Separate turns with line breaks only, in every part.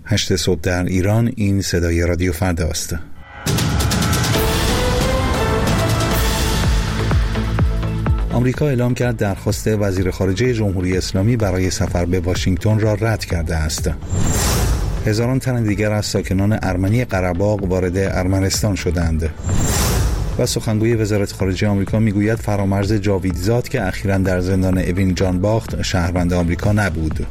8 صبح در ایران. این صدای رادیو فردا است. آمریکا اعلام کرد درخواست وزیر خارجه جمهوری اسلامی برای سفر به واشنگتن را رد کرده است. هزاران تن دیگر از ساکنان ارمنی قره‌باغ وارد ارمنستان شدند. و سخنگوی وزارت خارجه آمریکا میگوید فرامرز جاویدزاد که اخیراً در زندان اوین جان باخت شهروند آمریکا نبود.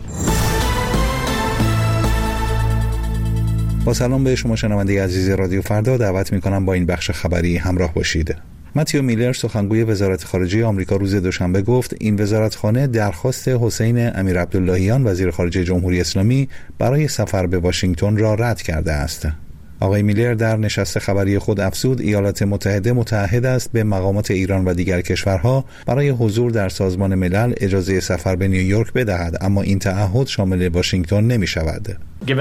با سلام به شما شنونده عزیز رادیو فردا، دعوت میکنم با این بخش خبری همراه باشید. متیو میلر سخنگوی وزارت خارجه آمریکا روز دوشنبه گفت این وزارتخانه درخواست حسین امیرعبداللهیان وزیر خارجه جمهوری اسلامی برای سفر به واشنگتن را رد کرده است. آقای میلر در نشست خبری خود افزود ایالات متحده متعهد است به مقامات ایران و دیگر کشورها برای حضور در سازمان ملل اجازه سفر به نیویورک بدهد، اما این تعهد شامل واشنگتن نمی شود.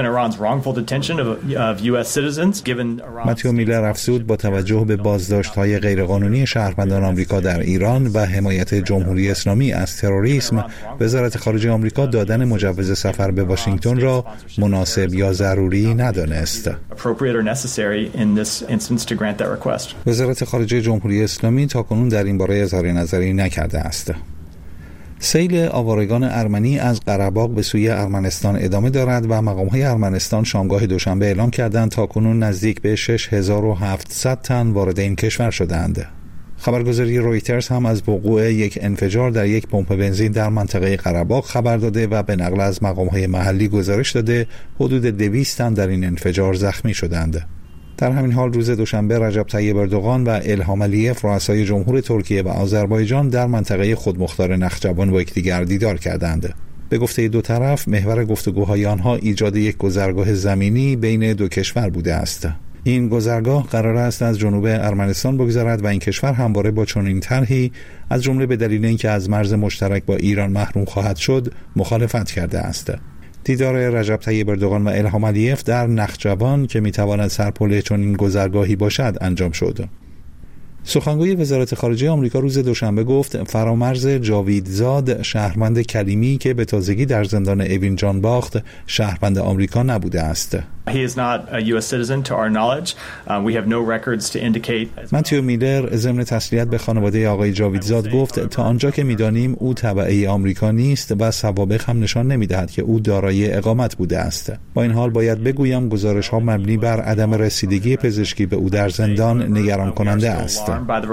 متیو میلر افزود با توجه به بازداشت‌های غیرقانونی شهروندان آمریکا در ایران و حمایت جمهوری اسلامی از تروریسم، وزارت خارجه آمریکا دادن مجوز سفر به واشنگتن را مناسب یا ضروری ندانست. وزارت خارجه جمهوری اسلامی تاکنون در این باره اظهار نظری نکرده است. سیل آوارگان ارمنی از قره‌باغ به سوی ارمنستان ادامه دارد و مقام‌های ارمنستان شامگاه دوشنبه اعلام کردند تاکنون نزدیک به 6700 تن وارد این کشور شدند. خبرگزاری رویترز هم از وقوع یک انفجار در یک پمپ بنزین در منطقه قره‌باغ خبر داده و به نقل از مقام‌های محلی گزارش داده حدود 200 تن در این انفجار زخمی شدند. در همین حال روز دوشنبه رجب طیب اردوغان و الهام علیف رؤسای جمهور ترکیه و آذربایجان در منطقه خودمختار نخجوان با یکدیگر دیدار کردند. به گفته دو طرف محور گفتگوهای آنها ایجاد یک گذرگاه زمینی بین دو کشور بوده است. این گذرگاه قرار است از جنوب ارمنستان بگذرد و این کشور همواره با چنین طرحی از جمله به دلیل اینکه از مرز مشترک با ایران محروم خواهد شد مخالفت کرده است. دیدار رجب طیب اردوغان و الهام علیف در نخجوان که میتواند سرپل چنین گذرگاهی باشد انجام شد. سخنگوی وزارت خارجه آمریکا روز دوشنبه گفت فرامرز جاویدزاد شهروند کلیمی که به تازگی در زندان اوین جان باخت شهروند آمریکا نبوده است. متیو میلر ضمن تسلیت به خانواده آقای جاویدزاد گفت تا آنجا که می‌دانیم او تبعه آمریکا نیست و سوابق هم نشان نمی‌دهد که او دارای اقامت بوده است. با این حال باید بگویم گزارش‌ها مبنی بر عدم رسیدگی پزشکی به او در زندان نگران کننده است.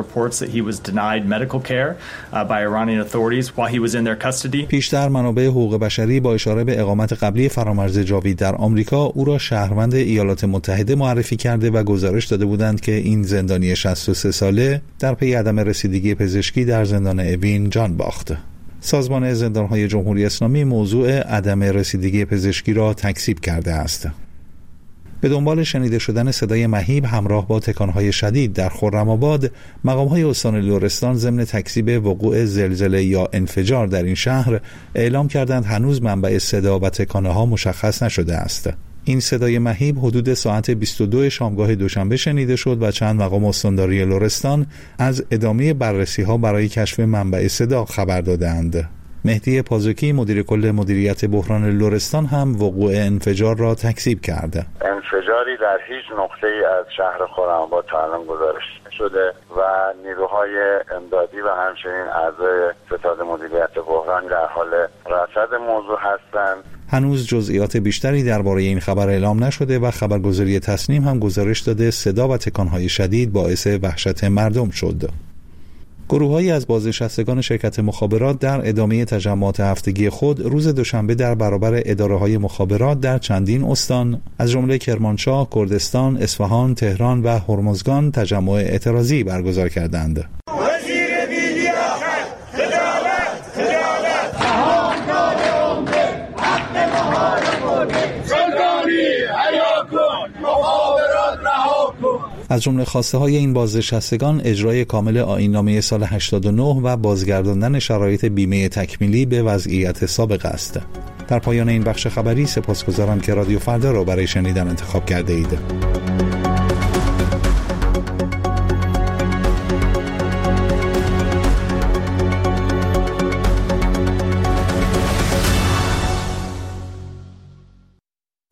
پیشتر منابع حقوق بشری با اشاره به اقامت قبلی فرامرز جاوید در آمریکا او را شهروند ایالات متحده معرفی کرده و گزارش داده بودند که این زندانی 63 ساله در پی عدم رسیدگی پزشکی در زندان اوین جان باخت. سازمان زندان‌های جمهوری اسلامی موضوع عدم رسیدگی پزشکی را تکذیب کرده است. به دنبال شنیده شدن صدای مهیب همراه با تکانهای شدید در خرم‌آباد، مقام‌های استان لرستان ضمن تکذیب وقوع زلزله یا انفجار در این شهر اعلام کردند هنوز منبع صدا و تکانه‌ها مشخص نشده است. این صدای مهیب حدود ساعت 22 شامگاه دوشنبه شنیده شد و چند مقام استانداری لرستان از ادامه بررسی‌ها برای کشف منبع صدا خبر دادند. مهدی پازوکی مدیر کل مدیریت بحران لرستان هم وقوع انفجار را تکذیب کرد.
انفجاری در هیچ نقطه‌ای از شهر خرم‌آباد تا الان گزارش شده و نیروهای امدادی و همچنین اعضای ستاد مدیریت بحران در حال رصد موضوع هستند.
هنوز جزئیات بیشتری درباره این خبر اعلام نشده و خبرگزاری تصنیم هم گزارش داده صدا و تکانهای شدید باعث وحشت مردم شد. گروه‌هایی از بازنشستگان شرکت مخابرات در ادامه تجمعات هفتگی خود روز دوشنبه در برابر اداره‌های مخابرات در چندین استان از جمله کرمانشاه، کردستان، اصفهان، تهران و هرمزگان تجمع اعتراضی برگزار کردند. از جمله خواسته های این بازنشستگان اجرای کامل آیین‌نامه سال 89 و بازگرداندن شرایط بیمه تکمیلی به وضعیت سابق است. در پایان این بخش خبری سپاسگزارم که رادیو فردا را برای شنیدن انتخاب کرده اید.